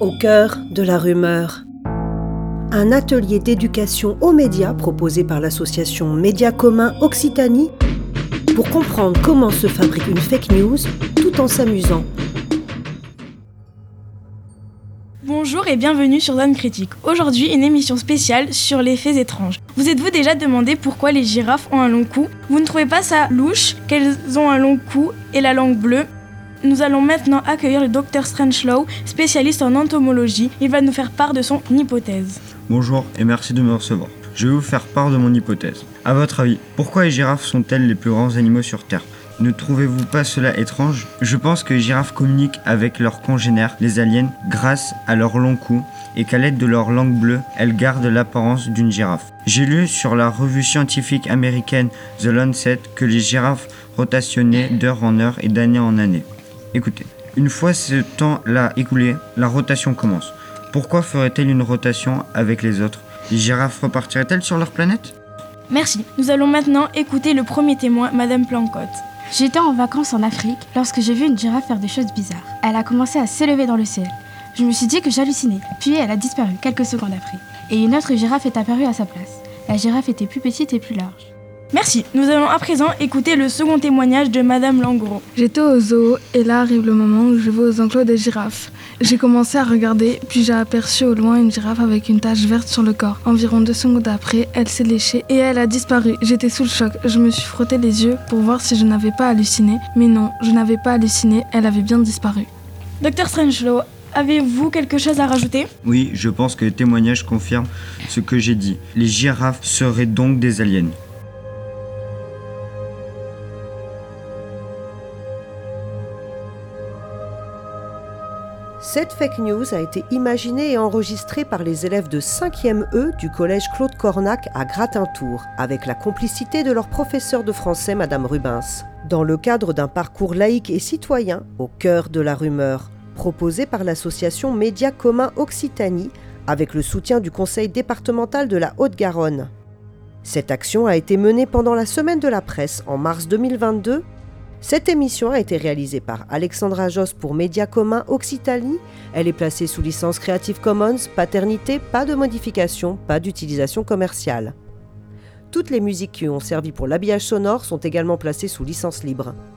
Au cœur de la rumeur. Un atelier d'éducation aux médias proposé par l'association Médias Communs Occitanie pour comprendre comment se fabrique une fake news tout en s'amusant. Bonjour et bienvenue sur Zone Critique. Aujourd'hui, une émission spéciale sur les faits étranges. Vous êtes-vous déjà demandé pourquoi les girafes ont un long cou ? Vous ne trouvez pas ça louche qu'elles ont un long cou et la langue bleue ? Nous allons maintenant accueillir le Dr Strangelove, spécialiste en entomologie. Il va nous faire part de son hypothèse. Bonjour et merci de me recevoir. Je vais vous faire part de mon hypothèse. À votre avis, pourquoi les girafes sont-elles les plus grands animaux sur Terre ? Ne trouvez-vous pas cela étrange ? Je pense que les girafes communiquent avec leurs congénères, les aliens, grâce à leur long cou et qu'à l'aide de leur langue bleue, elles gardent l'apparence d'une girafe. J'ai lu sur la revue scientifique américaine The Lancet que les girafes rotationnaient d'heure en heure et d'année en année. Écoutez, une fois ce temps-là écoulé, la rotation commence. Pourquoi ferait-elle une rotation avec les autres ? Les girafes repartiraient-elles sur leur planète ? Merci. Nous allons maintenant écouter le premier témoin, Madame Plancotte. J'étais en vacances en Afrique lorsque j'ai vu une girafe faire des choses bizarres. Elle a commencé à s'élever dans le ciel. Je me suis dit que j'hallucinais, puis elle a disparu quelques secondes après. Et une autre girafe est apparue à sa place. La girafe était plus petite et plus large. Merci. Nous allons à présent écouter le second témoignage de Madame Langros. J'étais au zoo et là arrive le moment où je vais aux enclos des girafes. J'ai commencé à regarder, puis j'ai aperçu au loin une girafe avec une tache verte sur le corps. Environ 2 secondes après, elle s'est léchée et elle a disparu. J'étais sous le choc. Je me suis frotté les yeux pour voir si je n'avais pas halluciné. Mais non, je n'avais pas halluciné, elle avait bien disparu. Dr Strangelove, avez-vous quelque chose à rajouter ? Oui, je pense que les témoignages confirment ce que j'ai dit. Les girafes seraient donc des aliens. Cette fake news a été imaginée et enregistrée par les élèves de 5e E du collège Claude Cornac à Gratintour, avec la complicité de leur professeur de français, Madame Rubens, dans le cadre d'un parcours laïque et citoyen au cœur de la rumeur, proposé par l'association Médias Communs Occitanie, avec le soutien du conseil départemental de la Haute-Garonne. Cette action a été menée pendant la semaine de la presse en mars 2022. Cette émission a été réalisée par Alexandra Josse pour Médias Communs Occitanie. Elle est placée sous licence Creative Commons, paternité, pas de modification, pas d'utilisation commerciale. Toutes les musiques qui ont servi pour l'habillage sonore sont également placées sous licence libre.